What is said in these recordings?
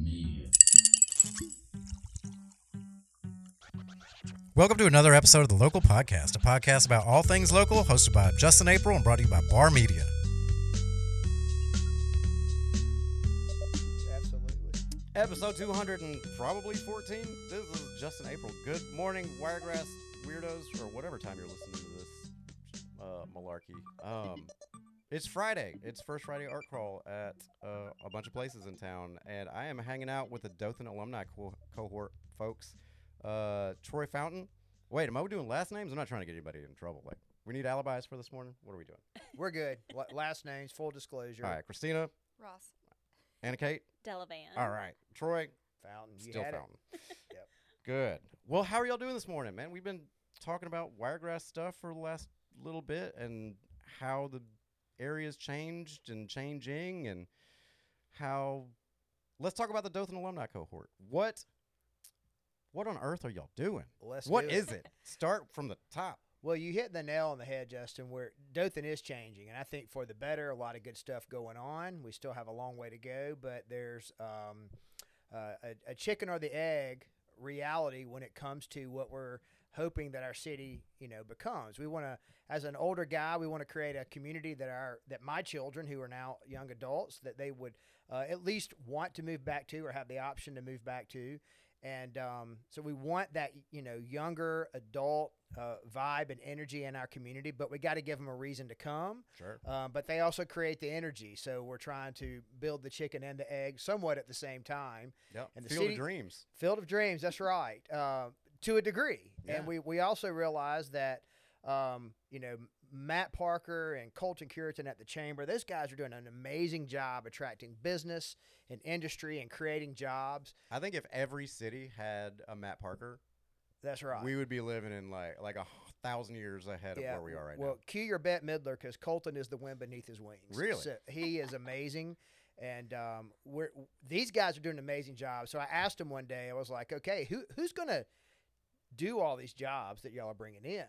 Media. Welcome to another episode of The Local Podcast, a podcast about all things local, hosted by Justin April and brought to you by Bar Media. Absolutely. Episode 200 and probably 14. This is Justin April. Good morning, Wiregrass weirdos, or whatever time you're listening to this malarkey. It's Friday. It's First Friday Art Crawl at a bunch of places in town, and I am hanging out with the Dothan alumni cohort folks. Troy Fountain. Wait, am I doing last names? I'm not trying to get anybody in trouble. Like, we need alibis for this morning. What are we doing? We're good. Last names, full disclosure. All right, Christina, Ross. Anna Kate. Delavan. All right, Troy. Fountain. You Still had Fountain. Yep. Good. Well, how are y'all doing this morning, man? We've been talking about Wiregrass stuff for the last little bit and how the area's changed and changing and how... Let's talk about the Dothan alumni cohort. What on earth are y'all doing? What is it? Start from the top. Well, you hit the nail on the head, Justin, where Dothan is changing, and I think for the better, a lot of good stuff going on. We still have a long way to go, but there's a chicken or the egg reality when it comes to what we're hoping that our city, becomes. We want to, as an older guy, we want to create a community that my children, who are now young adults, that they would at least want to move back to or have the option to move back to. And so we want that, younger adult vibe and energy in our community, but we got to give them a reason to come. Sure. But they also create the energy. So we're trying to build the chicken and the egg somewhat at the same time. Yep. And the Field city, of Dreams. Field of Dreams, that's right, to a degree. Yeah. And we also realize that, Matt Parker and Colton Curitan at the Chamber, those guys are doing an amazing job attracting business and industry and creating jobs. I think if every city had a Matt Parker, That's right. we would be living in like 1,000 years ahead of where we are right now. Well, cue your Bette Midler, because Colton is the wind beneath his wings. Really? So he is amazing. And these guys are doing an amazing job. So I asked him one day, I was like, okay, who's going to do all these jobs that y'all are bringing in?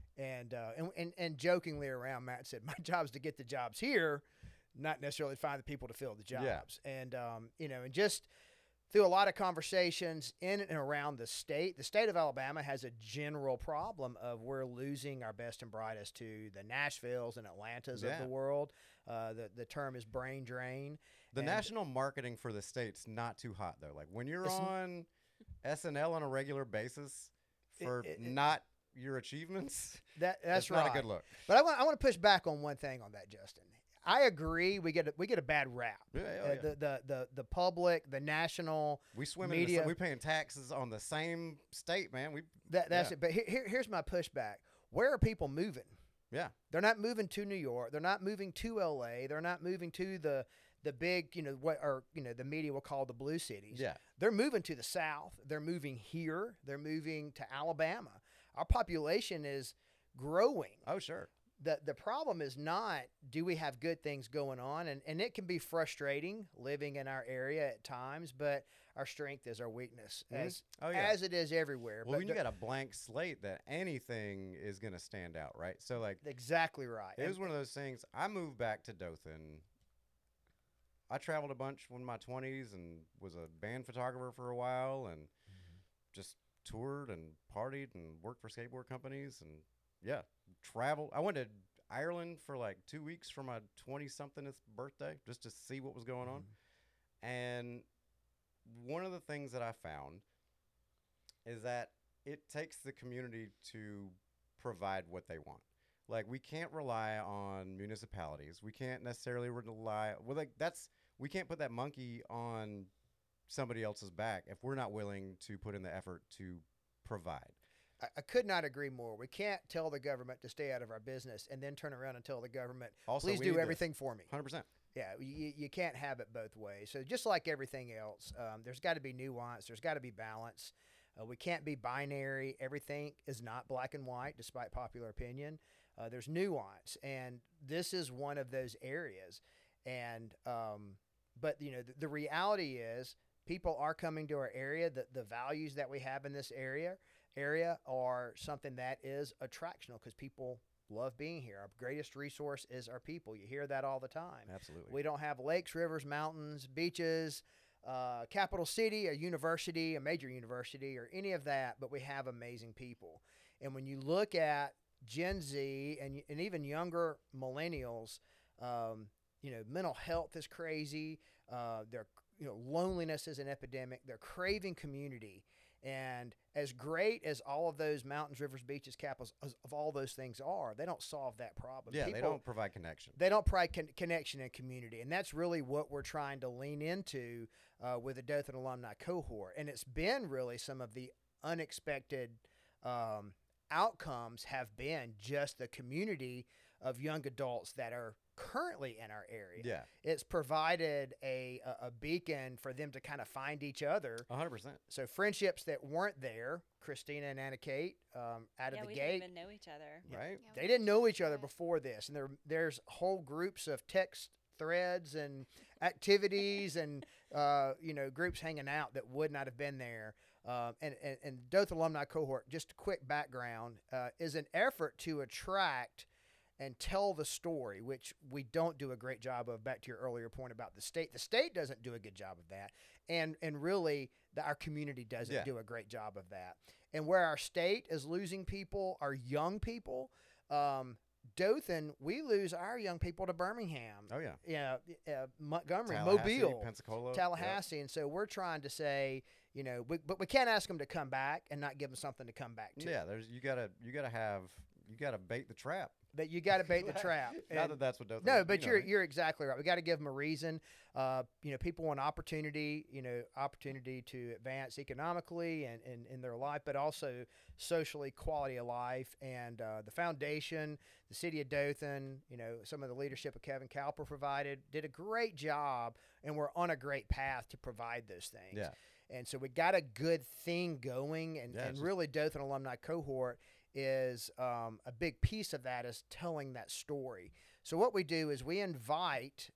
And jokingly around, Matt said, my job is to get the jobs here, not necessarily find the people to fill the jobs. Yeah. And, and just through a lot of conversations in and around the state of Alabama has a general problem of we're losing our best and brightest to the Nashvilles and Atlantas of the world. The term is brain drain. The national marketing for the state's not too hot, though. Like, when you're on SNL on a regular basis for not your achievements, that's not right. a good look. But I want to push back on one thing on that, Justin. I agree. We get a bad rap. The public, the national We swim media. we paying taxes on the same state, man. That's it. But here's my pushback. Where are people moving? Yeah. They're not moving to New York. They're not moving to LA. They're not moving to the big, the media will call the blue cities. Yeah. They're moving to the South. They're moving here. They're moving to Alabama. Our population is growing. Oh, sure. The problem is not, do we have good things going on? And it can be frustrating living in our area at times, but our strength is our weakness, as it is everywhere. Well, but when you got a blank slate, that anything is going to stand out, right? So, like, exactly right. it was one of those things. I moved back to Dothan. I traveled a bunch in my 20s and was a band photographer for a while and just toured and partied and worked for skateboard companies and, traveled. I went to Ireland for like 2 weeks for my 20-somethingth birthday just to see what was going on. And one of the things that I found is that it takes the community to provide what they want. Like, we can't rely on municipalities. We can't necessarily rely. We can't put that monkey on somebody else's back if we're not willing to put in the effort to provide. I could not agree more. We can't tell the government to stay out of our business and then turn around and tell the government, Also, please we do need everything for me. 100%. Yeah, you can't have it both ways. So just like everything else, there's got to be nuance. There's got to be balance. We can't be binary. Everything is not black and white, despite popular opinion. There's nuance, and this is one of those areas. And but the reality is, people are coming to our area. The values that we have in this area are something that is attractional because people love being here. Our greatest resource is our people. You hear that all the time. Absolutely. We don't have lakes, rivers, mountains, beaches, capital city, a university, a major university, or any of that, but we have amazing people. And when you look at Gen Z and even younger millennials, mental health is crazy. Loneliness is an epidemic. They're craving community. And as great as all of those mountains, rivers, beaches, capitals, of all those things are, they don't solve that problem. Yeah, they don't provide connection. They don't provide connection and community. And that's really what we're trying to lean into with the Dothan alumni cohort. And it's been really some of the unexpected outcomes have been just the community of young adults that are currently in our area. Yeah. It's provided a beacon for them to kind of find each other. 100%. So friendships that weren't there, Christina and Anna Kate, out of the we gate. didn't even know each other. Right? Yeah, They didn't know each other before this. And there's whole groups of text threads and activities and, groups hanging out that would not have been there. And Dothan Alumni Cohort, just a quick background, is an effort to attract and tell the story, which we don't do a great job of. Back to your earlier point about the state doesn't do a good job of that, and really our community doesn't do a great job of that. And where our state is losing people, our young people, Dothan, we lose our young people to Birmingham. Oh yeah. Montgomery, Tallahassee, Mobile, Pensacola, Tallahassee, and so we're trying to say, but we can't ask them to come back and not give them something to come back to. Yeah, you gotta bait the trap. That you got to bait the trap. Not that that's what Dothan. No, but you're exactly right. We got to give them a reason. People want opportunity. Opportunity to advance economically and in their life, but also socially, quality of life. And the foundation, the city of Dothan, some of the leadership of Kevin Cowper did a great job, and we're on a great path to provide those things. Yeah. And so we got a good thing going, and really Dothan Alumni Cohort is a big piece of that, is telling that story. So what we do is we invite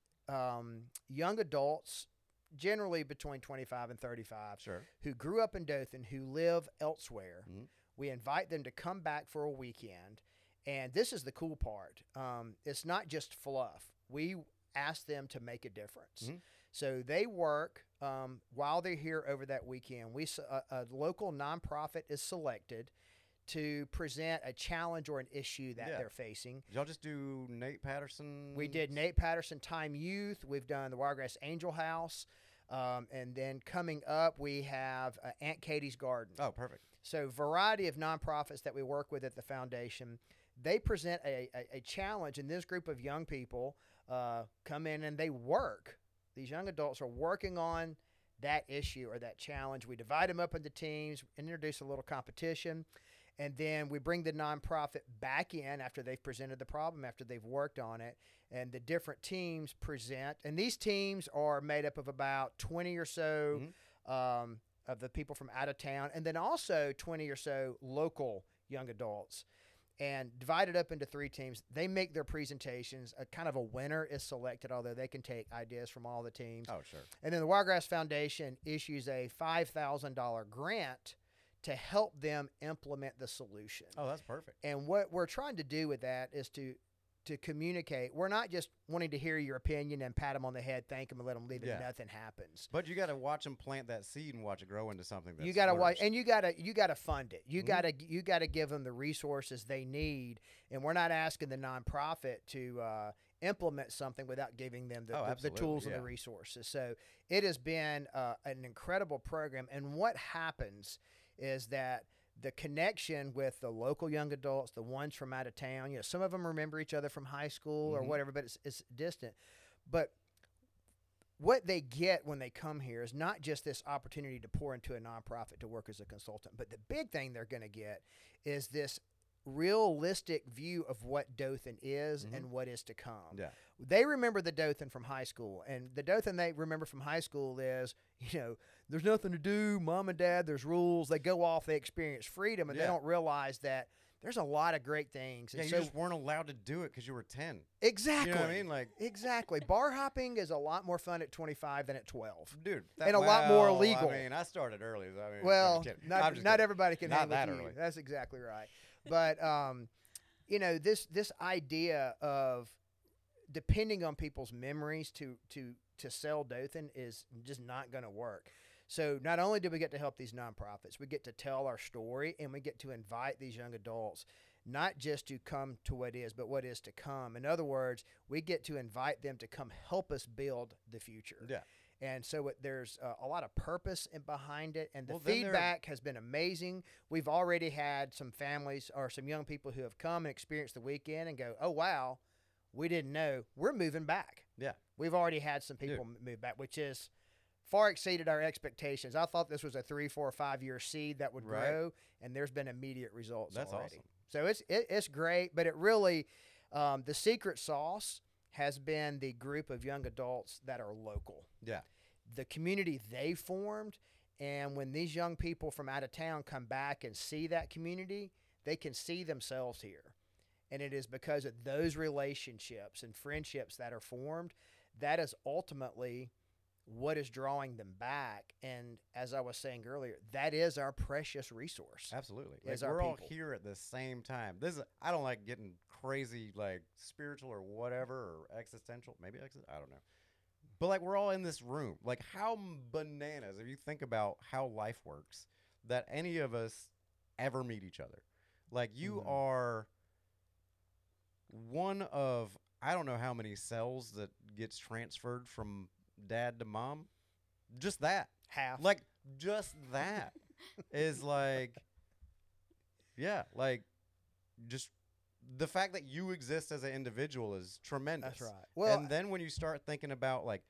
young adults, generally between 25 and 35, Sure. who grew up in Dothan, who live elsewhere. Mhm. We invite them to come back for a weekend. And this is the cool part. It's not just fluff. We ask them to make a difference. Mhm. So they work while they're here over that weekend. A local nonprofit is selected to present a challenge or an issue that they're facing. Did y'all just do Nate Patterson? We did Nate Patterson Time Youth. We've done the Wiregrass Angel House. And then coming up, we have Aunt Katie's Garden. Oh, perfect. So variety of nonprofits that we work with at the foundation. They present a challenge, and this group of young people come in and they work. These young adults are working on that issue or that challenge. We divide them up into teams, introduce a little competition, and then we bring the nonprofit back in after they've presented the problem, after they've worked on it, and the different teams present. And these teams are made up of about 20 or so of the people from out of town, and then also 20 or so local young adults, and divided up into 3 teams. They make their presentations. A kind of a winner is selected, although they can take ideas from all the teams. Oh, sure. And then the Wiregrass Foundation issues a $5,000 grant to help them implement the solution. Oh, that's perfect. And what we're trying to do with that is to communicate. We're not just wanting to hear your opinion and pat them on the head, thank them, and let them leave it, and nothing happens. But you got to watch them plant that seed and watch it grow into something. That's You got to watch, flourished. and you got to fund it. You got to give them the resources they need. And we're not asking the nonprofit to implement something without giving them the tools and the resources. So it has been an incredible program. And what happens is that the connection with the local young adults, the ones from out of town, some of them remember each other from high school or whatever, but it's distant. But what they get when they come here is not just this opportunity to pour into a nonprofit to work as a consultant, but the big thing they're going to get is this realistic view of what Dothan is and what is to come. Yeah. They remember the Dothan from high school, and the Dothan they remember from high school is, there's nothing to do, mom and dad, there's rules, they go off, they experience freedom, and they don't realize that there's a lot of great things. Yeah, And you so, just weren't allowed to do it because you were 10. exactly. You know what I mean? Like, Exactly. Bar hopping is a lot more fun at 25 than at 12. dude. And a lot more well, legal. I mean, I started early. I'm Well, just kidding. I'm just not kidding. everybody can Not hang with that you. early. That's exactly right. But this idea of depending on people's memories to to sell Dothan is just not going to work. So not only do we get to help these nonprofits, we get to tell our story, and we get to invite these young adults not just to come to what is, but what is to come. In other words, we get to invite them to come help us build the future. Yeah. And so there's a lot of purpose behind it, and the Well, then there- feedback has been amazing. We've already had some families or some young people who have come and experienced the weekend and go, oh, wow, we didn't know. We're moving back. Yeah. We've already had some people move back, which is far exceeded our expectations. I thought this was a 3, 4, or 5 year seed that would Right. grow, and there's been immediate results That's already. awesome. So it's great, but it really the secret sauce has been the group of young adults that are local. Yeah. The community they formed, and when these young people from out of town come back and see that community, they can see themselves here. And it is because of those relationships and friendships that are formed that is ultimately what is drawing them back. And as I was saying earlier, that is our precious resource. Absolutely. As Like, our we're all people. here at the same time. I don't like getting crazy, like spiritual or whatever, or existential. Maybe I don't know. But like, we're all in this room. Like, how bananas, if you think about how life works, that any of us ever meet each other. Like, you Mhm. are one of, I don't know how many cells that gets transferred from dad to mom. Just that. Half. Like, just that is like, yeah, like, just the fact that you exist as an individual is tremendous. That's right. Well, And then when you start thinking about, like,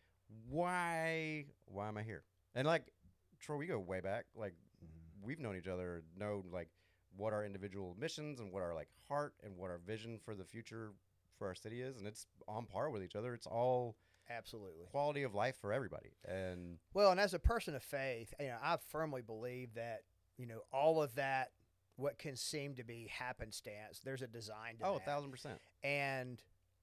why am I here? And like, Troy, we go way back. Like, we've known each other, know like what our individual missions and what our like heart and what our vision for the future for our city is, and it's on par with each other. It's all absolutely. quality of life for everybody. And Well, and as a person of faith, I firmly believe that, all of that, what can seem to be happenstance, there's a design to that. 1,000%. And,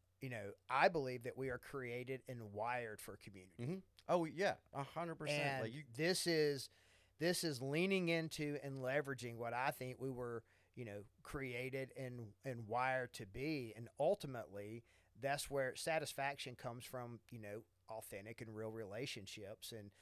I believe that we are created and wired for community. Oh yeah, 100%. And Like, you this is leaning into and leveraging what I think we were, created and wired to be. And ultimately, that's where satisfaction comes from, authentic and real relationships. And,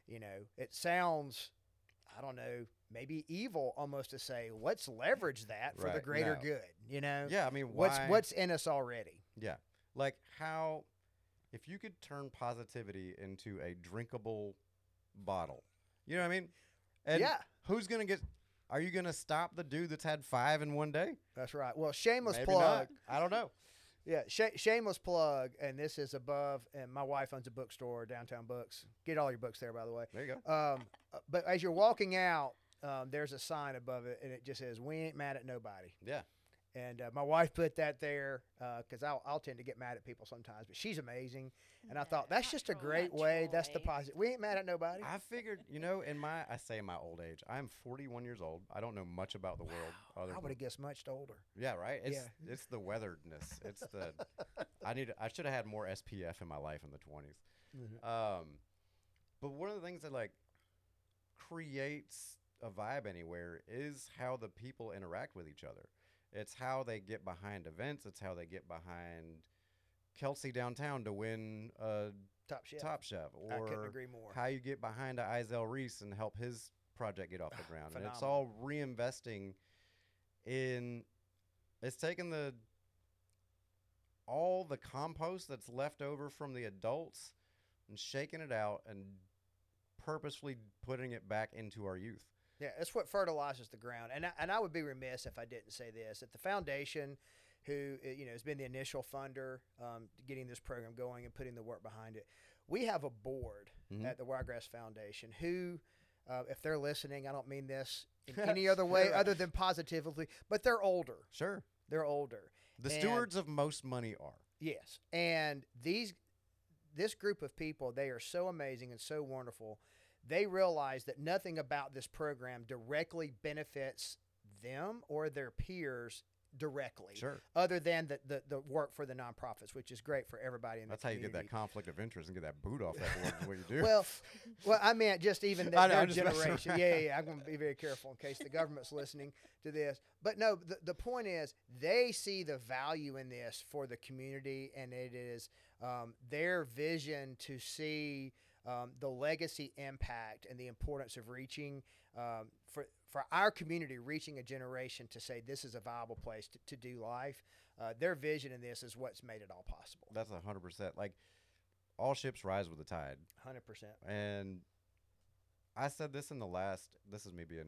it sounds, I don't know, maybe evil almost to say, let's leverage that for the Right, greater no. good, yeah, I mean, why? what's in us already. Yeah. Like, how, if you could turn positivity into a drinkable bottle, you know what I mean? And Yeah. who's going to get, are you going to stop the dude that's had 5 in one day? That's right. Well, shameless Maybe plug. not. I don't know. Yeah, shameless plug, and this is above. And my wife owns a bookstore, Downtown Books. Get all your books there, by the way. There you go. But as you're walking out, there's a sign above it, and it just says, "We ain't mad at nobody." Yeah. And my wife put that there because I'll tend to get mad at people sometimes, but she's amazing. And I thought that's just a great way. That's the positive. We ain't mad at nobody. I figured, in my old age, I'm 41 years old. I don't know much about the world. Other I would than, have guessed much older. yeah, right. It's Yeah. it's the weatheredness. It's the I should have had more SPF in my life in the 20s. Mhm. But one of the things that like creates a vibe anywhere is how the people interact with each other. It's how they get behind events. It's how they get behind Kelsey downtown to win a Top Chef. Top Chef, I couldn't or agree more. how you get behind a Isel Reese and help his project get off the ground. And it's Phenomenal. all reinvesting in. It's taking all the compost that's left over from the adults and shaking it out and purposefully putting it back into our youth. Yeah, it's what fertilizes the ground. And I would be remiss if I didn't say this. At the foundation, who has been the initial funder getting this program going and putting the work behind it, we have a board Mhm. at the Wiregrass Foundation who, if they're listening, I don't mean this in any other way Sure. other than positively, but they're older. Sure. They're older. The And- stewards of most money are. Yes, and this group of people, they are so amazing and so wonderful. They realize that nothing about this program directly benefits them or their peers directly, Sure. other than the work for the nonprofits, which is great for everybody in the That's how you community. get that conflict of interest and get that boot off that board. Is what you do. Well, I meant just even I know, their I'm just messing generation. around. Yeah. I'm going to be very careful in case the government's listening to this. But no, the point is they see the value in this for the community, and it is their vision to see the legacy impact and the importance of reaching for our community, reaching a generation to say this is a viable place to do life. Their vision in this is what's made it all possible. That's 100%. Like, all ships rise with the tide. 100%. And I said this in the last. This is me being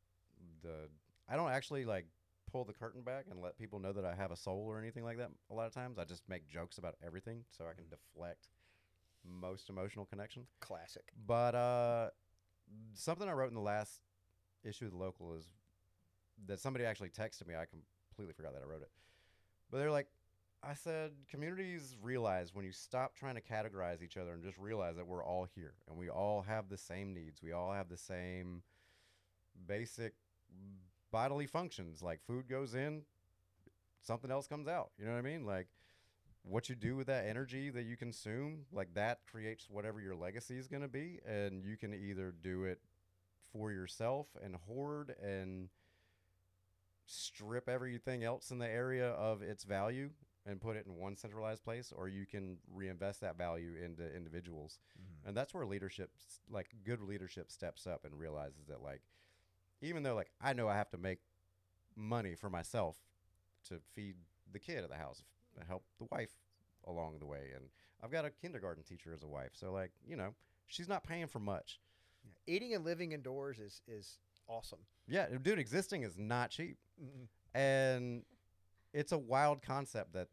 I don't actually like pull the curtain back and let people know that I have a soul or anything like that. A lot of times, I just make jokes about everything so I can deflect most emotional connection. Classic. But something I wrote in the last issue of the Local is that somebody actually texted me. I completely forgot that I wrote it. But they're like, I said, communities realize when you stop trying to categorize each other and just realize that we're all here and we all have the same needs. We all have the same basic bodily functions. Like, food goes in, something else comes out. You know what I mean? Like, what you do with that energy that you consume, like, that creates whatever your legacy is going to be. And you can either do it for yourself and hoard and strip everything else in the area of its value and put it in one centralized place, or you can reinvest that value into individuals. And that's where leadership, like good leadership, steps up and realizes that, like, even though, like, I know I have to make money for myself to feed the kid at the house, help the wife along the way, and I've got a kindergarten teacher as a wife, so, like, you know, she's not paying for much. Eating and living indoors is awesome. Yeah, dude, existing is not cheap. Mm-mm. And it's a wild concept that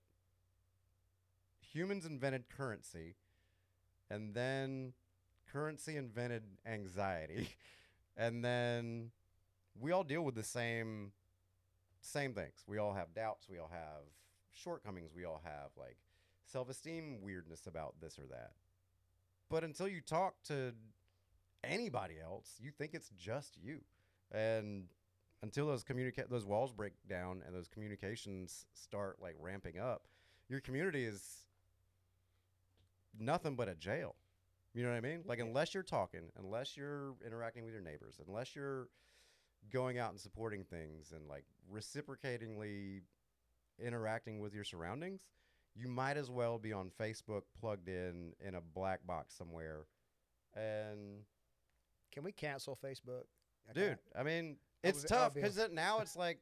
humans invented currency, and then currency invented anxiety, and then we all deal with the same things. We all have doubts. We all have shortcomings. We all have, like, self-esteem weirdness about this or that. But until you talk to anybody else, you think it's just you. And until those walls break down and those communications start, like, ramping up, your community is nothing but a jail. You know what I mean? Like, unless you're talking, unless you're interacting with your neighbors, unless you're going out and supporting things and, like, reciprocatingly interacting with your surroundings, you might as well be on Facebook plugged in a black box somewhere. And Can we cancel Facebook? dude, I mean, it's was- tough I'll be- because now it's like,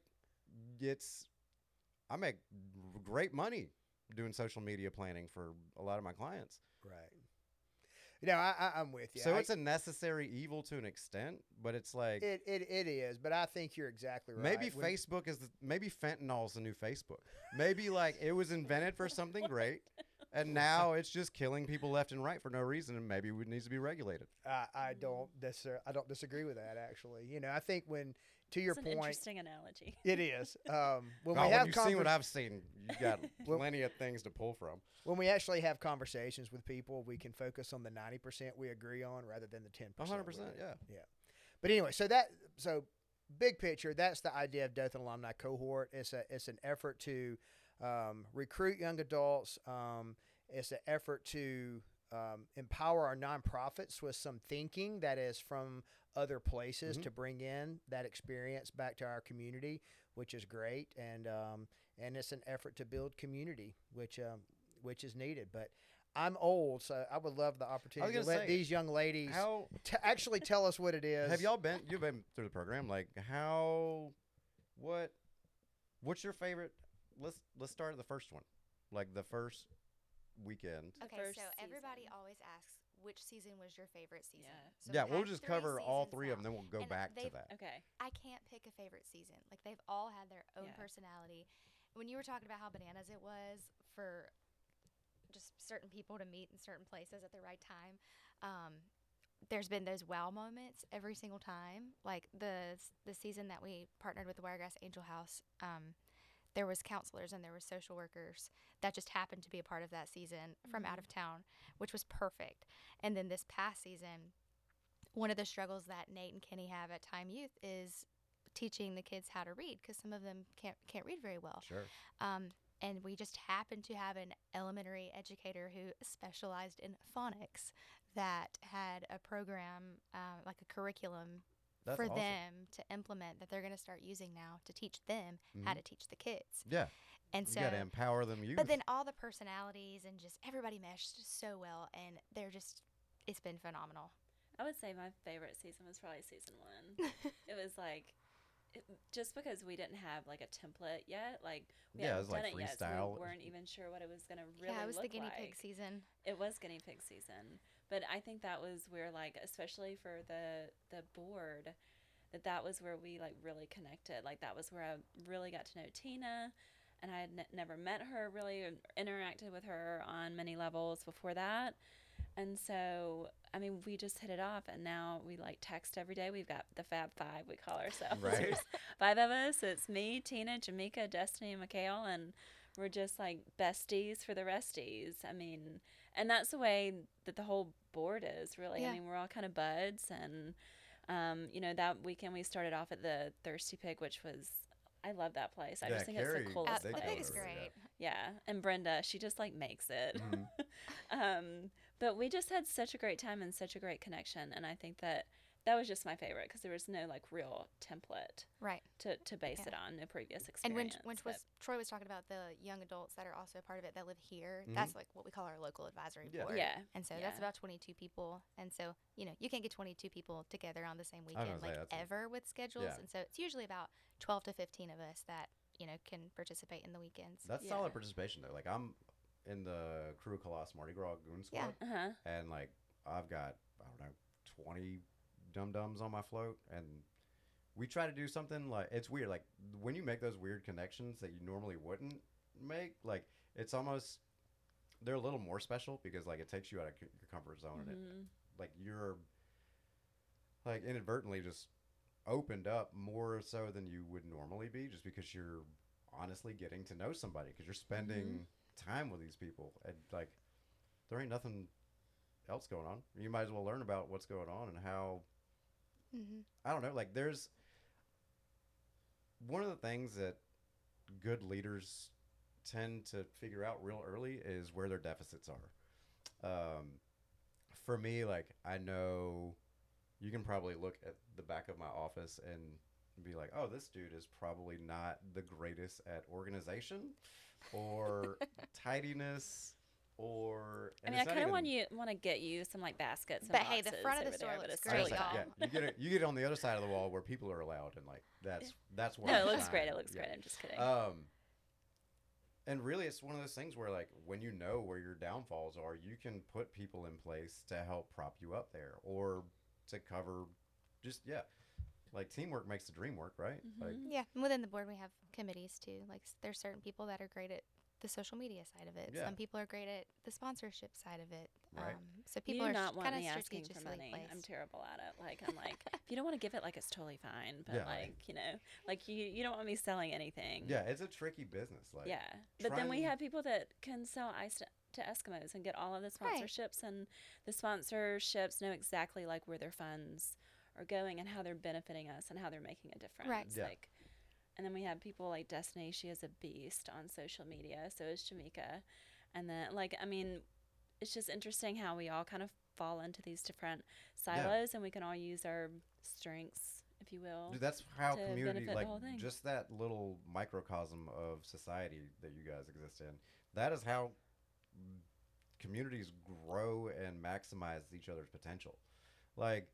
I make great money doing social media planning for a lot of my clients. Right. You know, I'm with you. So it's a necessary evil to an extent, but it's like, it is, but I think you're exactly right. maybe When- Facebook maybe fentanyl's the new Facebook. Maybe, like, it was invented for something great, and now it's just killing people left and right for no reason, and maybe it needs to be regulated. I don't disagree with that, actually. You know, I think to your It's an point, interesting analogy. it is. When Oh, we when have you've seen what I've seen, you got plenty of things to pull from. when we actually have conversations with people, we can focus on the 90% we agree on rather than the 10%. 100%, yeah. Yeah. But anyway, so big picture, that's the idea of Dothan Alumni Cohort. It's an effort to recruit young adults. It's an effort to empower our nonprofits with some thinking that is from other places to bring in that experience back to our community, which is great. And it's an effort to build community, which is needed. But I'm old, so I would love the opportunity to gonna let say, these young ladies How actually tell us what it is. you've been through the program? Like, what's your favorite? Let's start at the first one, like the first weekend. The Okay, first so everybody season. always asks which season was your favorite season. Yeah. So Yeah, we've we'll had just 3 cover all seasons 3 of them, now. then we'll go And back to they've- that. Okay. I can't pick a favorite season. Like, they've all had their own Yeah. personality. When you were talking about how bananas it was for just certain people to meet in certain places at the right time, there's been those wow moments every single time. Like the season that we partnered with the Wiregrass Angel House, there was counselors and there was social workers that just happened to be a part of that season from out of town, which was perfect. And then this past season, one of the struggles that Nate and Kenny have at Time Youth is teaching the kids how to read, because some of them can't read very well. Sure. And we just happened to have an elementary educator who specialized in phonics that had a program, like a curriculum That's for awesome. them to implement that they're going to start using now to teach them how Mhm. to teach the kids. Yeah. And You so, got to empower them youth. but then all the personalities and just everybody meshed so well, and it's been phenomenal. I would say my favorite season was probably season 1. It was like, just because we didn't have like a template yet, like we Yeah, it hadn't was, like, done it yet, so freestyle. we weren't even sure what it was gonna really Yeah, it was the look guinea like. pig season. It was guinea pig season, but I think that was where, like, especially for the board, that was where we like really connected. Like that was where I really got to know Tina, and I had never met her really, or interacted with her on many levels before that. And so, I mean, we just hit it off, and now we like text every day. We've got the Fab Five, we call ourselves. Right. There's 5 of us. It's me, Tina, Jamaica, Destiny, and Mikhail, and we're just like besties for the resties. I mean, and that's the way that the whole board is really. Yeah. I mean, we're all kind of buds, and you know, that weekend we started off at the Thirsty Pig, which was, I love that place. I Yeah, just think Carrie- it's the coolest they The place. pig is Over, yeah. great. Yeah, and Brenda, she just like makes it. Mhm. But we just had such a great time and such a great connection, and I think that was just my favorite because there was no like real template Right. to base Yeah. it on, no previous And experience. when but- Troy was talking about the young adults that are also a part of it that live here, Mhm. that's like what we call our local advisory Yeah. board. yeah, And so Yeah. that's about 22 people. And so, you know, you can't get 22 people together on the same was gonna weekend, say, like that's a- ever with schedules. Yeah. And so it's usually about 12 to 15 of us that, you know, can participate in the weekends. That's Yeah. solid participation though. Like I'm in the Crew Colossus Mardi Gras Goon Yeah. Squad, and like I've got, I don't know, 20 dum-dums on my float, and we try to do something like, it's weird, like when you make those weird connections that you normally wouldn't make, like it's almost, they're a little more special because like it takes you out of your comfort zone, and it, Mhm. like you're like inadvertently just opened up more so than you would normally be, just because you're honestly getting to know somebody, because you're spending time with these people, and like there ain't nothing else going on. You might as well learn about what's going on and how, Mm-hmm. I don't know, like there's one of the things that good leaders tend to figure out real early is where their deficits are. For me, like I know you can probably look at the back of my office and be like, oh, this dude is probably not the greatest at organization or tidiness, or I and mean, I it's not kind of even- want to get you some like baskets. And But hey, the boxes front of the over store there, but looks it's great, really y'all. not. you get it on the other side of the wall where people are allowed, and like that's where No, I it looks shine. great. It looks Yeah. great. I'm just kidding. And really, it's one of those things where, like, when you know where your downfalls are, you can put people in place to help prop you up there, or to cover, like teamwork makes the dream work, right? Like, Mhm. Yeah. And within the board, we have committees too. Like there's certain people that are great at the social media side of it. Yeah. Some people are great at the sponsorship side of it. Right. So You people do are not want kind of me asking for strategically money. placed. I'm terrible at it. Like I'm like, if you don't want to give it, like it's totally fine. But Yeah. like like you don't want me selling anything. yeah, it's a tricky business. Like, Yeah. But then we trying- have people that can sell ice to Eskimos and get all of the Right. sponsorships, and the sponsorships know exactly like where their funds are going and how they're benefiting us and how they're making a difference. Right. Yeah. Like, and then we have people like Destiny. She is a beast on social media. So is Jamaica. And then like, I mean, it's just interesting how we all kind of fall into these different silos, and we can all use our strengths, if you will. Dude, that's how to community, benefit the like whole thing. just that little microcosm of society that you guys exist in. That is how communities grow and maximize each other's potential. Like,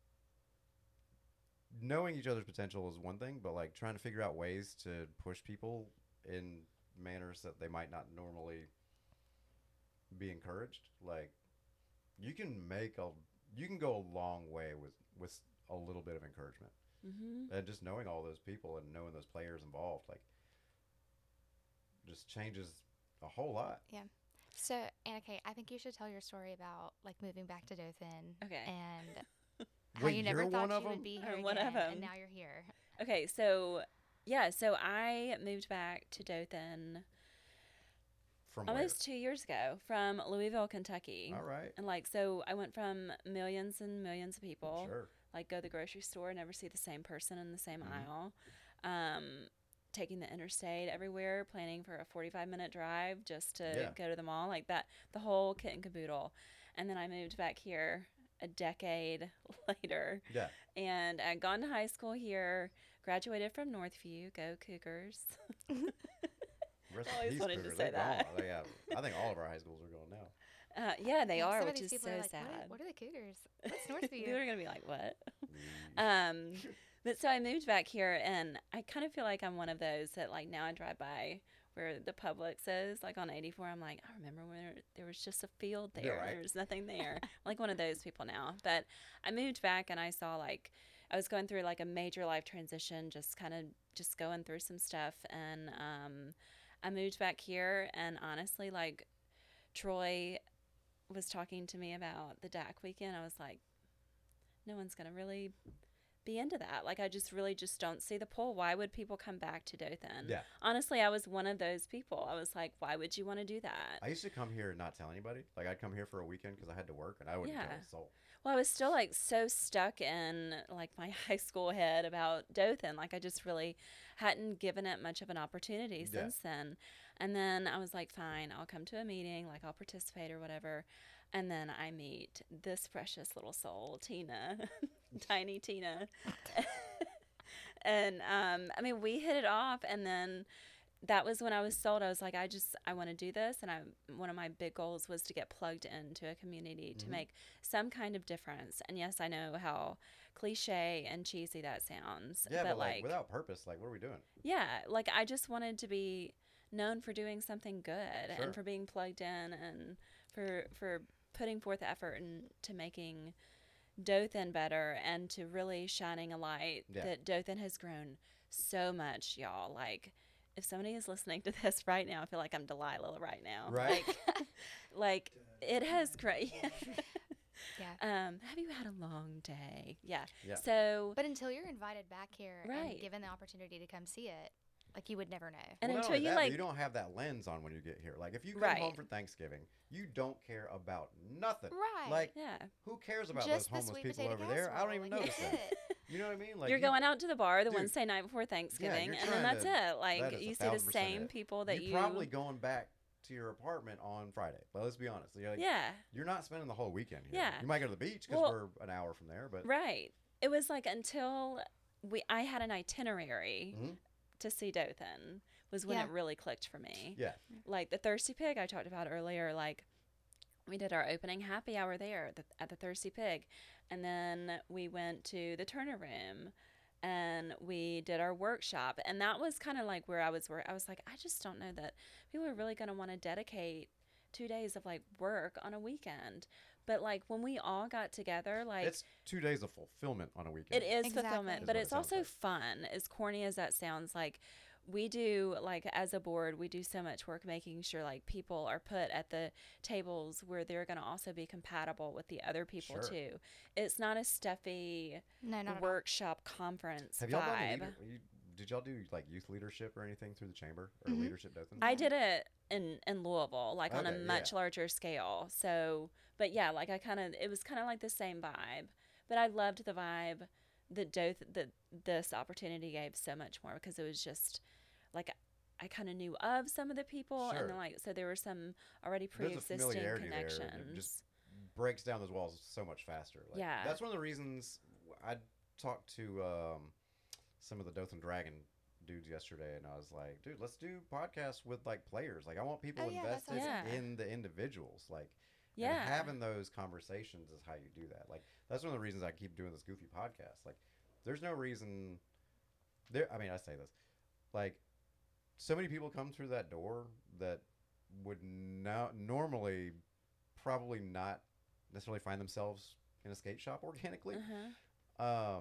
knowing each other's potential is one thing, but like trying to figure out ways to push people in manners that they might not normally be encouraged. Like, you can go a long way with a little bit of encouragement. Mm-hmm. And just knowing all those people and knowing those players involved, like, just changes a whole lot. So, Anna Kate, I think you should tell your story about like moving back to Dothan. Okay. And how Wait, you never you're thought one of you would them? be here I'm one again, of 'em. and now you're here. Okay, so yeah, so I moved back to Dothan From almost 2 years ago from Louisville, Kentucky. where? All right. And like, so I went from millions and millions of people, Sure. like go to the grocery store, never see the same person in the same Mhm. aisle, taking the interstate everywhere, planning for a 45-minute drive just to Yeah. go to the mall, like that, the whole kit and caboodle. And then I moved back here a decade later, Yeah. and I'd gone to high school here, graduated from Northview, go Cougars. Rest I in always peace, wanted to Cougars. say They're that. gone. They have, I think all of our high schools are gone now. Yeah, they are, Some of which these is people so are like, sad. What are the Cougars? What's People Northview? are gonna be like, "What?" Mm. But so I moved back here, and I kind of feel like I'm one of those that like now I drive by where the Publix is, like on 84. I'm like, I remember when there was just a field Yeah, there, right. and there was nothing there. I'm like one of those people now. But I moved back, and I saw like I was going through like a major life transition, just kind of just going through some stuff, and I moved back here, and honestly, like Troy was talking to me about the DAC weekend. I was like, no one's gonna really be into that. Like, I just really just don't see the pull. Why would people come back to Dothan? Yeah. Honestly, I was one of those people. I was like, why would you want to do that? I used to come here and not tell anybody. Like, I'd come here for a weekend because I had to work, and I wouldn't tell Yeah. a soul. Well, I was still like so stuck in like my high school head about Dothan. Like, I just really hadn't given it much of an opportunity Yeah. since then. And then I was like, fine, I'll come to a meeting, like I'll participate or whatever. And then I meet this precious little soul, Tina, tiny Tina. And I mean, we hit it off, and then that was when I was sold. I was like, I want to do this, and one of my big goals was to get plugged into a community to Mhm. make some kind of difference. And yes, I know how cliche and cheesy that sounds, Yeah, but like, without purpose, like, what are we doing? yeah, like I just wanted to be known for doing something good Sure. and for being plugged in and for putting forth effort into making Dothan better and to really shining a light Yeah. that Dothan has grown so much, y'all. Like, if somebody is listening to this right now, I feel like I'm Delilah right now. Right. Like it has grown. Yeah. Have you had a long day? Yeah. Yeah. So, But until you're invited back here Right. and given the opportunity to come see it, like you would never know. and Well, not until only you that, but like, you don't have that lens on when you get here. Like, if you come Right. home for Thanksgiving, you don't care about nothing. Right. Like, yeah, who cares about Just the those homeless sweet people potato over there? I don't even casserole, notice like, that. that's it. You know what I mean? Like, you're going out to the bar the Dude. Wednesday night before Thanksgiving, you're and then trying that's to- it. Like that is you see the 1,000% same it. people that you're probably going back to your apartment on Friday. Well, let's be honest. You're, like, yeah. you're not spending the whole weekend here. Yeah. You might go to the beach because Well, we're an hour from there, but Right. It was like until I had an itinerary Mhm. to see Dothan was when Yeah. it really clicked for me. yeah. Like the Thirsty Pig I talked about earlier, like we did our opening happy hour there at the Thirsty Pig, and then we went to the Turner Room and we did our workshop, and that was kind of like where I was like, I just don't know that people are really going to want to dedicate 2 days of like work on a weekend. But like when we all got together, like It's 2 days of fulfillment on a weekend. it is Exactly. fulfillment, Is but what it it's sounds also like. fun. As corny as that sounds, like we do, like as a board, we do so much work making sure like people are put at the tables where they're going to also be compatible with the other people Sure. too. It's not a stuffy No, not at all. workshop conference Have y'all done vibe. did y'all do like youth leadership or anything through the chamber or Mhm. leadership Dothan? I did it in Louisville, like on a Okay, yeah. much larger scale. So, but yeah, like it was kind of like the same vibe. But I loved the vibe that this opportunity gave so much more because it was just like I kind of knew of some of the people, and Sure. then like so there were some already There's a pre-existing familiarity there, and it connections. just breaks down those walls so much faster. Like, Yeah. that's one of the reasons I talked to some of the Dothan Dragon dudes yesterday, and I was like, dude, let's do podcasts with like players. Like, I want people Oh, yeah, that invested sounds awesome. in the individuals. Like, Yeah. and having those conversations is how you do that. Like, that's one of the reasons I keep doing this goofy podcast. Like, there's no reason I mean, I say this, like, so many people come through that door that would normally probably not necessarily find themselves in a skate shop organically. Uh-huh.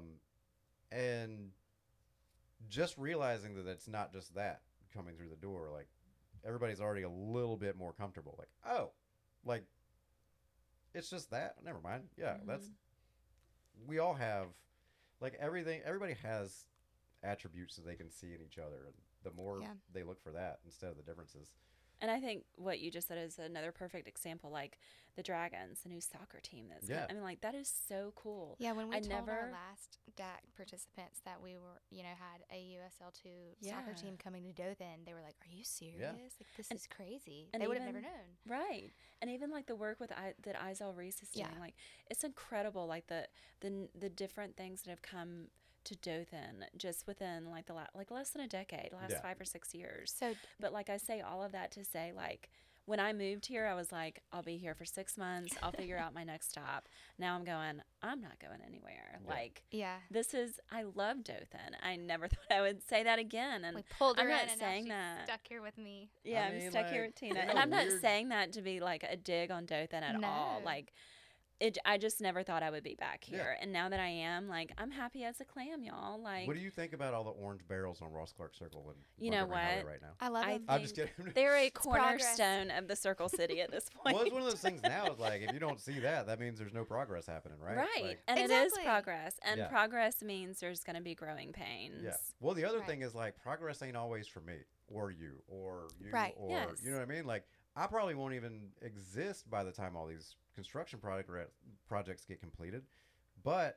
And just realizing that it's not just that coming through the door, like everybody's already a little bit more comfortable. Like, oh, like it's just that. Never mind. Yeah, that's we all have like everything. Everybody has attributes that they can see in each other, and the more Yeah. they look for that instead of the differences. And I think what you just said is another perfect example, like the Dragons, the new soccer team. Yeah. I mean, like, that is so cool. Yeah, when we I told our never- last DAC participants that we were, had a USL2 Yeah. soccer team coming to Dothan, they were like, "Are you serious? Like, this And- is crazy." and They would have even- never known. Right. And even like the work that Izell Reese is doing, Yeah. like, it's incredible. Like the different things that have come to Dothan just within like less than a decade, last Yeah. 5 or 6 years. So But like I say all of that to say, like, when I moved here, I was like, I'll be here for 6 months. I'll figure out my next stop. Now I'm going, I'm not going anywhere. Yeah. Like, yeah, I love Dothan. I never thought I would say that again. And we pulled her I'm in, not and now saying she's that. stuck here with me. yeah, I I'm mean, stuck here like, with Tina. in And a I'm not weird- saying that to be like a dig on Dothan at all. No. Like, I just never thought I would be back Yeah. here. And now that I am, like, I'm happy as a clam, y'all. Like, What do you think about all the orange barrels on Ross Clark Circle and You know Montgomery Highway what? right now? I love I them. I'm just think kidding. they're a progress. cornerstone of the Circle City at this point. Well, it's one of those things now. Is like if you don't see that, that means there's no progress happening, right? Right. Like, And it is Exactly. progress. And Yeah. progress means there's going to be growing pains. yeah. Well, the other Right. thing is like progress ain't always for me or you Right. or Yes. you know what I mean. Like I probably won't even exist by the time all these construction projects get completed, but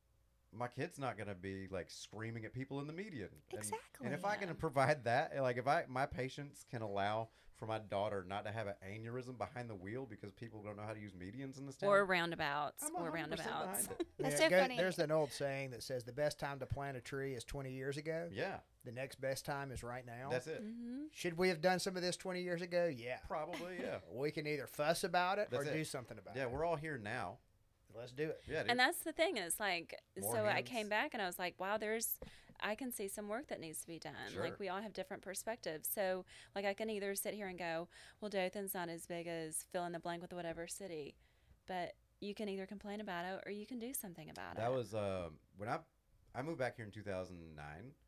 my kid's not going to be like screaming at people in the median. And if I Exactly. can provide that, like if my patience can allow for my daughter not to have an aneurysm behind the wheel because people don't know how to use medians in this town. Or roundabouts. I'm Or 100% roundabouts. behind it. That's Yeah, so funny. There's an old saying that says the best time to plant a tree is 20 years ago. Yeah, The next best time is right now. that's it. Mm-hmm. Should we have done some of this 20 years ago? Yeah. Probably, yeah. We can either fuss about it or That's it. do something about Yeah, it. we're all here now. Let's do it. Yeah, dude. And that's the thing is like, More so I hands. came back and I was like, wow, I can see some work that needs to be done. Sure. Like we all have different perspectives. So like I can either sit here and go, well, Dothan's not as big as fill in the blank with whatever city, but you can either complain about it or you can do something about That it. was when I moved back here in 2009,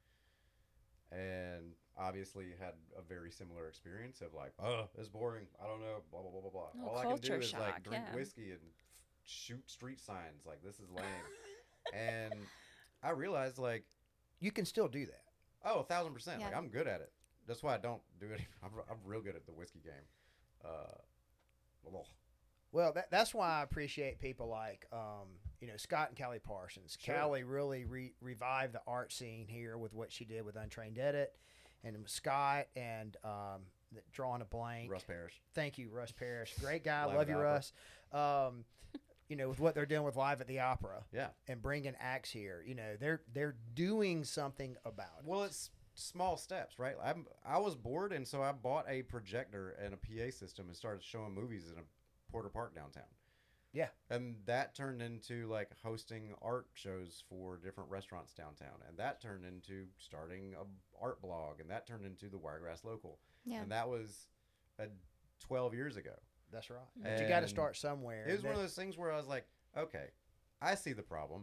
and obviously had a very similar experience of like, oh, it's boring. I don't know, blah blah blah blah blah. Oh, All I can do culture is like shock, drink yeah. whiskey and shoot street signs. Like this is lame. And I realized like, You can still do that. oh, 1,000%. Like Yeah. I'm good at it. That's why I don't do it. I'm real good at the whiskey game. Ugh. Well, that's why I appreciate people like, Scott and Callie Parsons. Sure. Callie really revived the art scene here with what she did with Untrained Edit. And Scott and drawing a blank. Russ Parrish. Thank you, Russ Parrish. Great guy. Live Love at you, the Opera. Russ. With what they're doing with Live at the Opera Yeah. and bringing acts here. They're doing something about it. Well, it's small steps, right? I was bored, and so I bought a projector and a PA system and started showing movies in a Porter Park downtown. Yeah. And that turned into like hosting art shows for different restaurants downtown, and that turned into starting a art blog, and that turned into the Wiregrass Local, Yeah. and that was 12 years ago. That's right. But you got to And start somewhere. It was and one of that- those things where I was like, okay, I see the problem.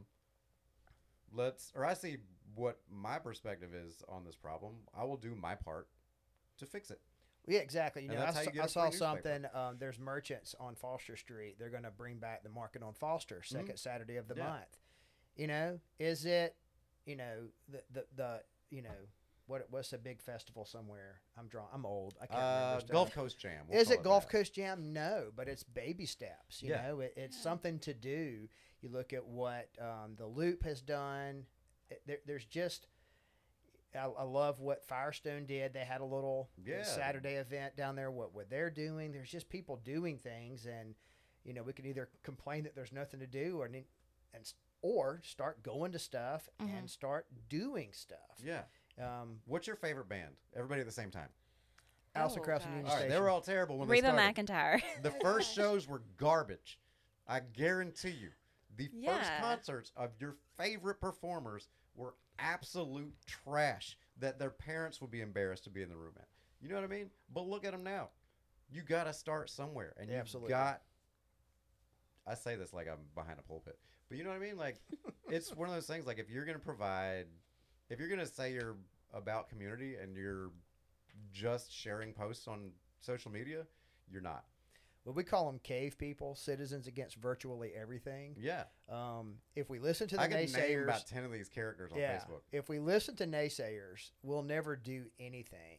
I see what my perspective is on this problem. I will do my part to fix it. Yeah, exactly. And that's how you get I a saw free newspaper. something. There's merchants on Foster Street. They're going to bring back the market on Foster, 2nd Saturday of the Yeah. month. Is it, the what's a big festival somewhere? I'm old. I can't remember. stuff. Gulf Coast Jam. we'll Is call it Gulf that. Coast Jam? No, but it's baby steps. You Yeah. know, it's something to do. You look at what the Loop has done. There's just, I love what Firestone did. They had a little Yeah. Saturday event down there. What they're doing, there's just people doing things, and we can either complain that there's nothing to do, or start going to stuff and start doing stuff. Yeah. What's your favorite band? Everybody at the same time. Alice Oh, across the gosh. Union All right, Station. they were all terrible when Reba they started. McEntire. The first shows were garbage. I guarantee you. The first Yeah. concerts of your favorite performers were absolute trash that their parents would be embarrassed to be in the room at. You know what I mean? But look at them now. You got to start somewhere. And you Absolutely. got... I say this like I'm behind a pulpit. But you know what I mean? Like, it's one of those things, like, if you're going to provide... If you're going to say you're about community and you're just sharing posts on social media, you're not. Well, we call them cave people, citizens against virtually everything. Yeah. If we listen to the I can name naysayers, about 10 of these characters on yeah, Facebook. if we listen to naysayers, we'll never do anything.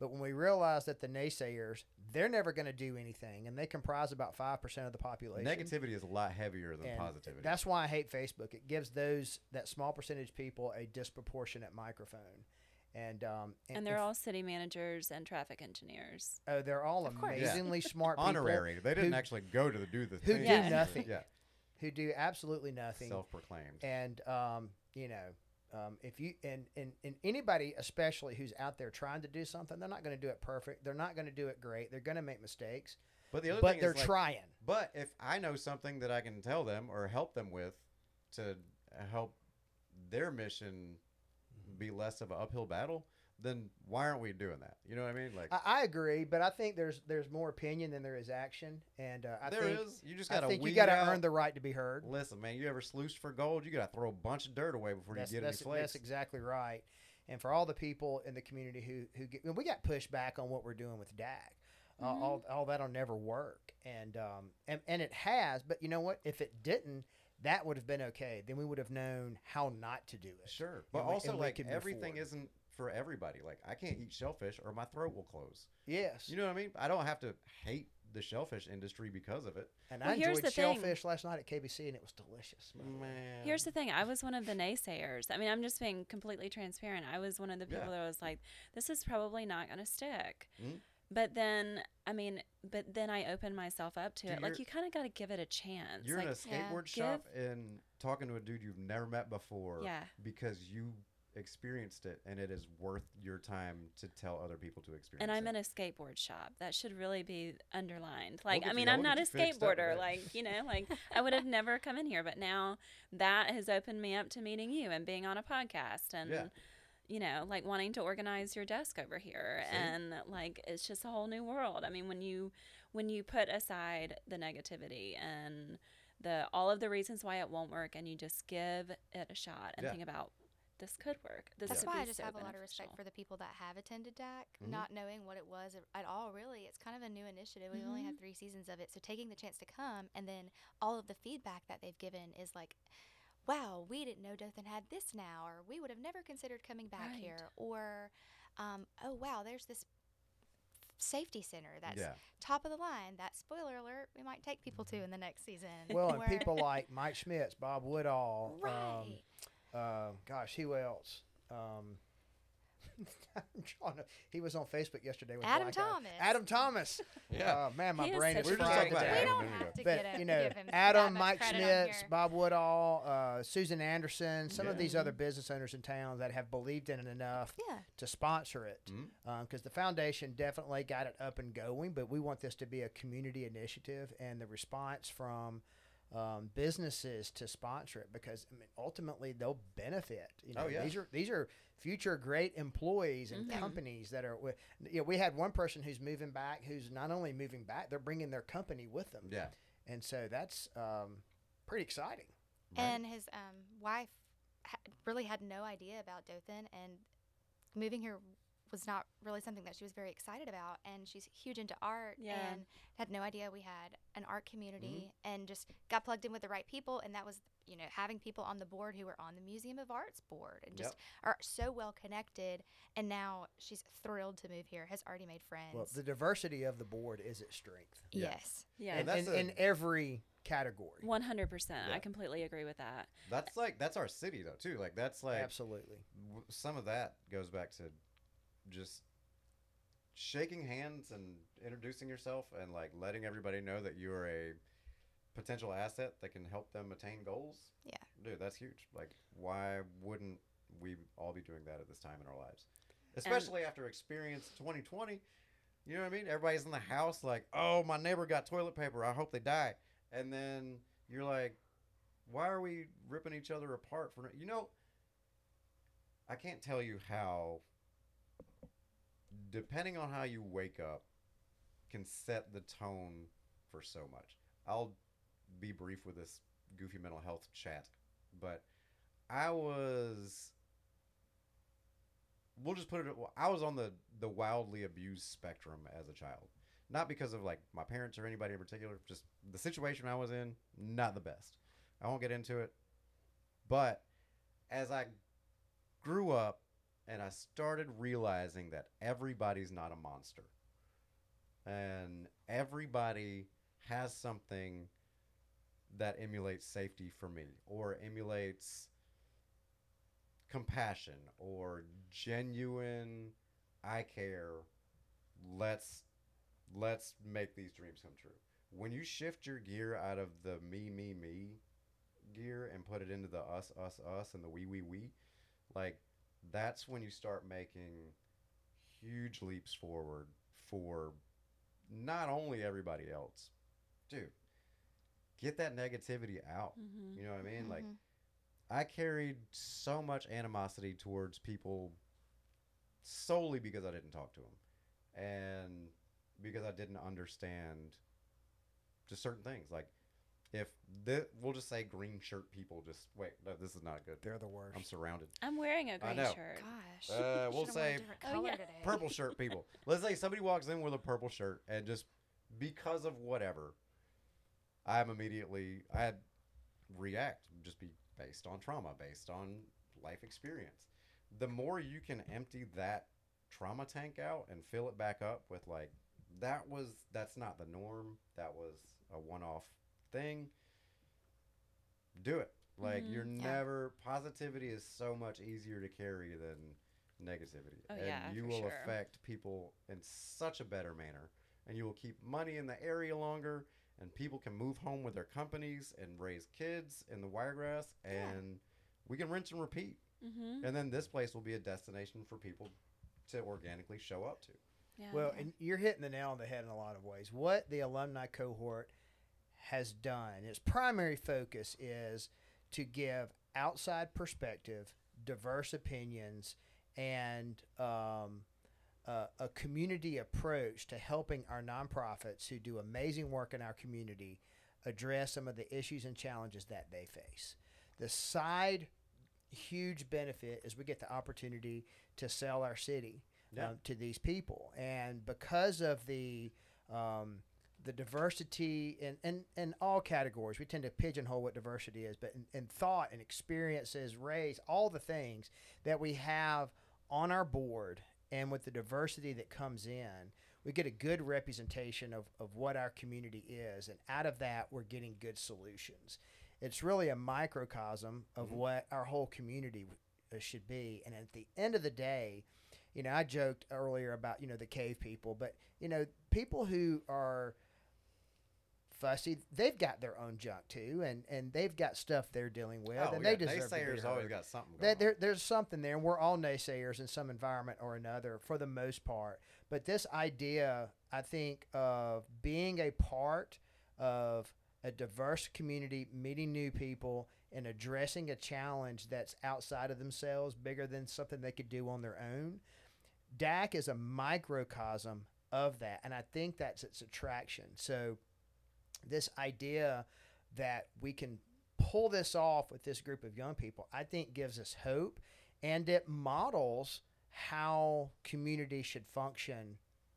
But when we realize that the naysayers, they're never going to do anything, and they comprise about 5% of the population. Negativity is a lot heavier than And positivity. That's why I hate Facebook. It gives that small percentage people a disproportionate microphone. And they're all city managers and traffic engineers. oh, they're all Of course. amazingly smart people honorary. They didn't who- actually go to do the who thing. do Yeah. nothing, Yeah, who do absolutely nothing. self-proclaimed. And you know, if you and anybody especially who's out there trying to do something, they're not going to do it perfect. They're not going to do it great. They're going to make mistakes, But the other but thing they're is, like, trying. But if I know something that I can tell them or help them with to help their mission be less of an uphill battle, then why aren't we doing that? You know what I mean? Like I agree, but I think there's more opinion than there is action, and I there think is. You just I gotta think you weed got to out. earn the right to be heard. Listen, man, you ever sluiced for gold? You gotta throw a bunch of dirt away before you get any flakes. That's exactly right. And for all the people in the community who get, we got pushback on what we're doing with DAC. All that'll never work, and it has. But you know what? If it didn't, that would have been okay. Then we would have known how not to do it. Sure, but And we- also and we like could move everything forward. isn't for everybody. Like I can't eat shellfish or my throat will close. Yes. You know what I mean? I don't have to hate the shellfish industry because of it. And Well, I here's enjoyed the thing. shellfish last night at KBC, and it was delicious. Man, Here's the thing. I was one of the naysayers. I mean, I'm just being completely transparent. I was one of the people Yeah. that was like, this is probably not going to stick. Mhm. But then, I opened myself up to Dude, it. Like, you're- you kind of got to give it a chance. You're like, in a skateboard Yeah. shop and talking to a dude you've never met before Yeah. because you experienced it and it is worth your time to tell other people to experience and I'm it. in a skateboard shop. That should really be underlined. Like, get I you- mean, yeah, I'm we'll not a get you fixed up with skateboarder. that. Like, you know, like I would have never come in here. But now that has opened me up to meeting you and being on a podcast and, Yeah. you know, like wanting to organize your desk over here. See? And like, it's just a whole new world. I mean, when you put aside the negativity and all of the reasons why it won't work and you just give it a shot and Yeah. think about, this could work. This That's could why be I just so have a lot of respect beneficial. for the people that have attended DAC, Mhm. not knowing what it was at all, really. It's kind of a new initiative. We've only had 3 seasons of it. So taking the chance to come and then all of the feedback that they've given is like, wow, we didn't know Dothan had this now, or we would have never considered coming back Right. here, or, oh, wow, there's this safety center that's Yeah. top of the line. That, spoiler alert, we might take people to in the next season. Well, and Or- people like Mike Schmitz, Bob Woodall, Right. gosh, who else? I'm trying to, he was on Facebook yesterday with Adam Black Eye. Thomas. Adam Thomas. Yeah. Man, my He is brain such is a We're just fried talking about today. we Adam don't a minute have ago. to But get him, you know, give him Adam, that much Mike credit on Schmitz, here. Bob Woodall, Susan Anderson, some of Yeah. these other business owners in town that have believed in it enough Yeah. to sponsor it. Mhm. Because the foundation definitely got it up and going, but we want this to be a community initiative, and the response from businesses to sponsor it, because I mean, ultimately they'll benefit. You know, Oh, yeah. these are future great employees and Mhm. companies that are. We had one person who's moving back, who's not only moving back, they're bringing their company with them. Yeah. And so that's pretty exciting. Right. And his wife really had no idea about Dothan, and moving here was not really something that she was very excited about. And she's huge into art, Yeah. and had no idea we had an art community, Mm-hmm. and just got plugged in with the right people. And that was, you know, having people on the board who were on the Museum of Art's board, and just are so well connected. And now she's thrilled to move here. Has already made friends. Well, the diversity of the board is its strength. Yeah. Yes. Yeah. And that's in every category. 100%. Yeah. I completely agree with that. That's our city though too. Like that's like Absolutely. some of that goes back to just shaking hands and introducing yourself and like letting everybody know that you are a potential asset that can help them attain goals. Yeah. Dude, that's huge. Like why wouldn't we all be doing that at this time in our lives? Especially after experience 2020. You know what I mean? Everybody's in the house like, "Oh, my neighbor got toilet paper. I hope they die." And then you're like, "Why are we ripping each other apart for I can't tell you how depending on how you wake up can set the tone for so much. I'll be brief with this goofy mental health chat, but I was we'll just put it I was on the wildly abused spectrum as a child. Not because of like my parents or anybody in particular, just the situation I was in, not the best. I won't get into it. But as I grew up and I started realizing that everybody's not a monster. And everybody has something that emulates safety for me, or emulates compassion, or genuine I care. Let's make these dreams come true. When you shift your gear out of the me gear and put it into the us and the we, like, that's when you start making huge leaps forward for not only everybody else. Dude, get that negativity out. Mm-hmm. You know what I mean? Like, Mhm. I carried so much animosity towards people solely because I didn't talk to them, and because I didn't understand just certain things. Like, if we'll just say green shirt people, just wait, no, this is not good. They're the worst. I'm surrounded. I'm wearing a green know. shirt. Gosh. We'll Should've worn a say different Oh, color yeah. today. purple shirt people. Let's say somebody walks in with a purple shirt, and just because of whatever, I react, just be based on trauma, based on life experience. The more you can empty that trauma tank out and fill it back up with, like, that's not the norm, that was a one-off thing, do it. Like, you're Yeah. never, positivity is so much easier to carry than negativity. Oh, and yeah, you for will sure. affect people in such a better manner, and you will keep money in the area longer, and people can move home with their companies and raise kids in the Wiregrass, and we can rinse and repeat. Mm-hmm. And then this place will be a destination for people to organically show up to. Yeah. Well, and you're hitting the nail on the head in a lot of ways. What the alumni cohort has done, its primary focus is to give outside perspective, diverse opinions, and a community approach to helping our nonprofits who do amazing work in our community address some of the issues and challenges that they face. The side huge benefit is we get the opportunity to sell our city to these people, and because of the diversity in all categories, we tend to pigeonhole what diversity is, but in thought and experiences, race, all the things that we have on our board, and with the diversity that comes in, we get a good representation of what our community is, and out of that, we're getting good solutions. It's really a microcosm of what our whole community should be. And at the end of the day, I joked earlier about, the cave people, but, people who are fussy, they've got their own junk too, and they've got stuff they're dealing with, and they deserve to be naysayers always heard. got something going on. There's something there, and we're all naysayers in some environment or another for the most part. But this idea, I think, of being a part of a diverse community, meeting new people, and addressing a challenge that's outside of themselves, bigger than something they could do on their own. DAC is a microcosm of that, and I think that's its attraction. So this idea that we can pull this off with this group of young people, I think gives us hope, and it models how community should function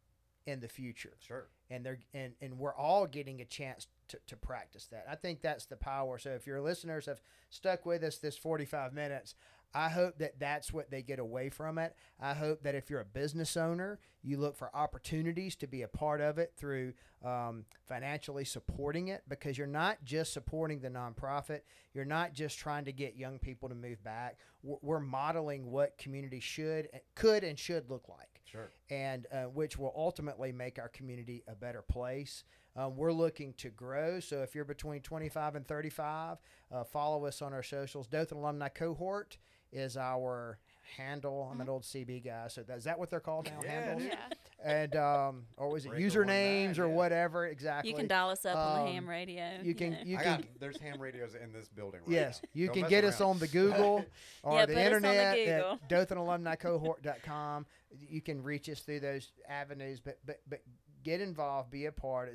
in the future. Sure. And we're all getting a chance to practice that. I think that's the power. So if your listeners have stuck with us this 45 minutes, I hope that that's what they get away from it. I hope that if you're a business owner, you look for opportunities to be a part of it through financially supporting it, because you're not just supporting the nonprofit. You're not just trying to get young people to move back. We're modeling what community could and should look like. Sure. And which will ultimately make our community a better place. We're looking to grow, so if you're between 25 and 35, follow us on our socials. Dothan Alumni Cohort is our handle. I'm an old CB guy, so is that what they're called now? Yeah, Handles? it is. Yeah. And or was it Breaker usernames 19, or yeah. whatever exactly? You can dial us up on the Um, ham radio. You can There's ham radios in this building right yes, now. you Don't can mess get us around. on the Google or Yeah, the put us on the internet Google. at dothanalumnicohort.com. You can reach us through those avenues, but get involved, be a part.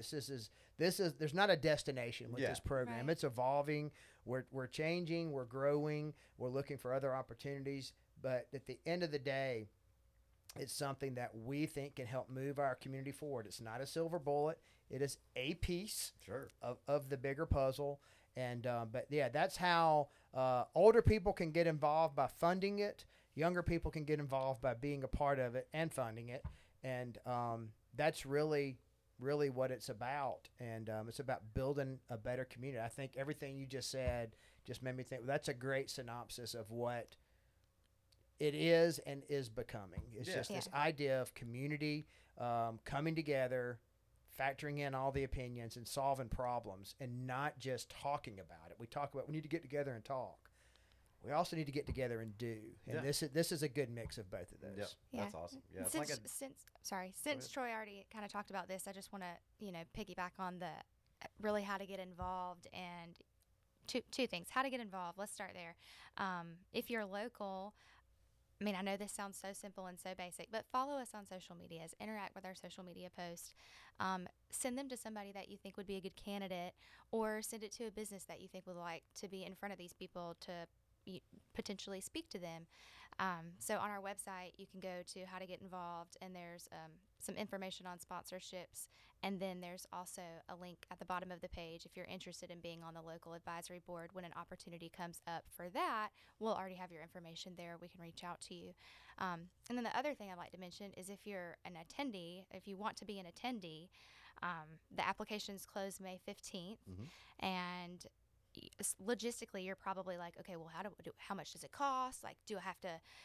There's not a destination with Yeah. this program. Right. It's evolving. We're changing. We're growing. We're looking for other opportunities. But at the end of the day, it's something that we think can help move our community forward. It's not a silver bullet. It is a piece Sure. of the bigger puzzle. And but yeah, that's how older people can get involved by funding it. younger people can get involved by being a part of it and funding it. And that's really what it's about. And it's about building a better community. I think everything you just said just made me think that's a great synopsis of what it is and is becoming. It's just this idea of community coming together, factoring in all the opinions and solving problems, and not just talking about it. We talk about we need to get together and talk. We also need to get together and do. And this is a good mix of both of those. Yep. That's awesome. Yeah, it's since Troy already kind of talked about this, I just want to, piggyback on the really how to get involved, and two things. How to get involved. Let's start there. If you're local, I mean, I know this sounds so simple and so basic, but follow us on social medias, interact with our social media posts, send them to somebody that you think would be a good candidate, or send it to a business that you think would like to be in front of these people to potentially speak to them. So on our website, you can go to how to get involved, and there's some information on sponsorships. And then there's also a link at the bottom of the page if you're interested in being on the local advisory board. When an opportunity comes up for that, we'll already have your information there. We can reach out to you. And then the other thing I'd like to mention is if you're an attendee, if you want to be an attendee, the applications close May 15th. And logistically, you're probably like, okay, well, how much does it cost? Like, do I have to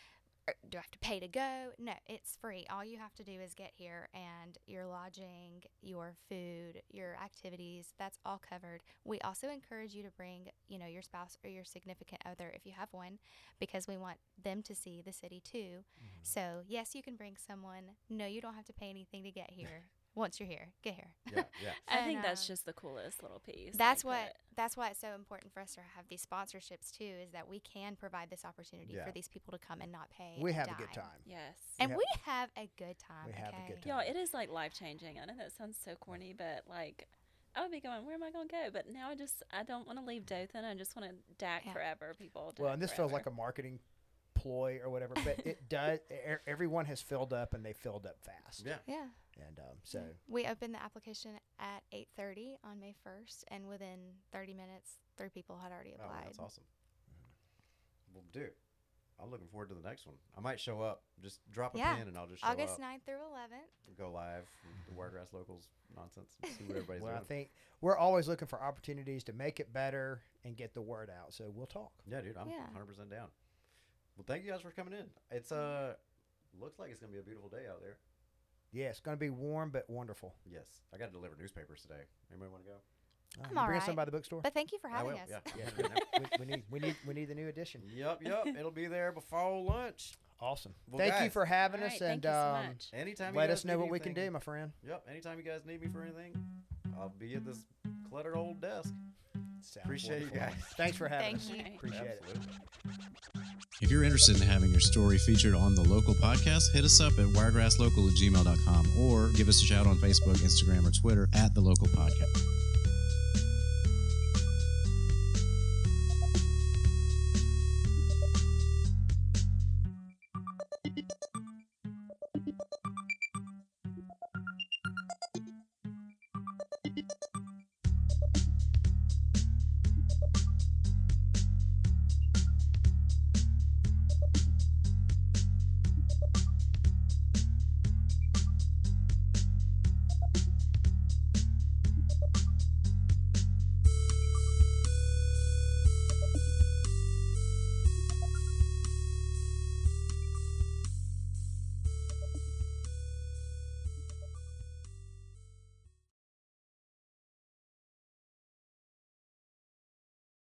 pay to go? No, it's free. All you have to do is get here, and your lodging, your food, your activities, that's all covered. We also encourage you to bring, your spouse or your significant other if you have one, because we want them to see the city too. So yes, you can bring someone. No, you don't have to pay anything to get here. Once you're here, get here. Yeah. I think that's just the coolest little piece. That's why it's so important for us to have these sponsorships too, is that we can provide this opportunity for these people to come and not pay. We have a good time. Yes. And we have a good time. We have a good time. Yeah, it is like life changing. I know that sounds so corny, but like I would be going, where am I going to go? But now I don't want to leave Dothan. I just want to DAC forever, people. Well, and this feels like a marketing ploy or whatever, but it does. Everyone has filled up, and they filled up fast. Yeah. And so we opened the application at 8:30 on May 1st, and within 30 minutes, 3 people had already applied. Oh, that's awesome. Well, dude, I'm looking forward to the next one. I might show up. Just drop a pin, and I'll just show August up. 9th through 11th. Go live. The Wiregrass Locals nonsense. See what everybody's well, doing. I think we're always looking for opportunities to make it better and get the word out. So we'll talk. Yeah, dude, I'm 100% down. Well, thank you guys for coming in. It's looks like it's gonna be a beautiful day out there. Yeah, it's going to be warm but wonderful. Yes, I got to deliver newspapers today. Anybody want to go? I'm all bring right. some by the bookstore. But thank you for I having will. us. Yeah. we need the new edition. Yep. It'll be there before lunch. Awesome. Well, thank you guys, for having us, Thank and you so much. Anytime you let guys us know need what we can anything- do, my friend. Yep. Anytime you guys need me for anything, I'll be at this cluttered old desk. Sounds Appreciate you wonderful. guys. Thanks for having Thank us. you. Appreciate it. Absolutely. If you're interested in having your story featured on the local podcast, hit us up at wiregrasslocal@gmail.com or give us a shout on Facebook, Instagram, or Twitter at the local podcast.